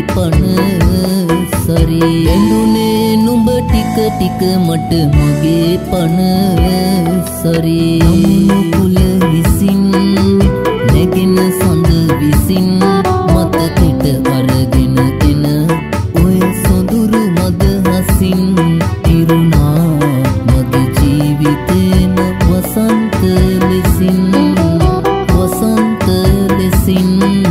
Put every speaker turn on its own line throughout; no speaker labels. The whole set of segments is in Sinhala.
පණ සරි ඇඳුනේ නුඹ ටික ටික මට මගේ පණ සරි කුල විසින් නැගෙන සඳ විසින් මතකෙට අරගෙන එන ඔය සොඳුරු මද හසින් ඉරුණා මගේ ජීවිතේම වසන්ත ලෙසින් වසන්ත ලෙසින්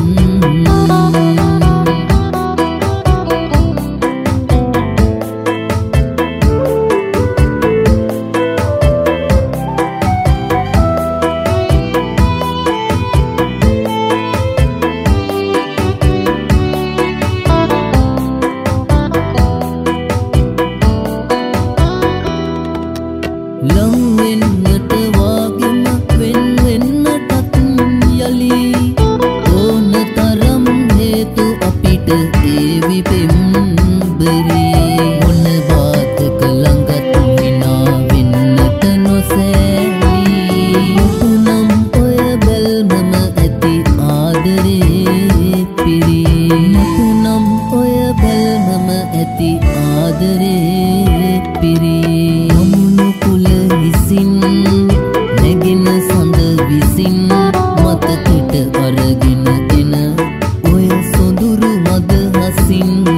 ලංවෙන්නට වාගෙම වෙන් වෙන්නටත් යලි ඕන තරම් හේතු අපිට ඒවි පෙම්බරි මොන බාතක ළඟත් විනා වෙන්නට නොසෑලි මුතුනම් ඔය බැල්මම ඇති ආදරේ පිරි මුතුනම් ඔය බැල්මම ඇති ආදරේ පිරි නැගෙන සඳ විසින් මතකෙට අරගෙන එන ඔය සොඳුරු මද හසින්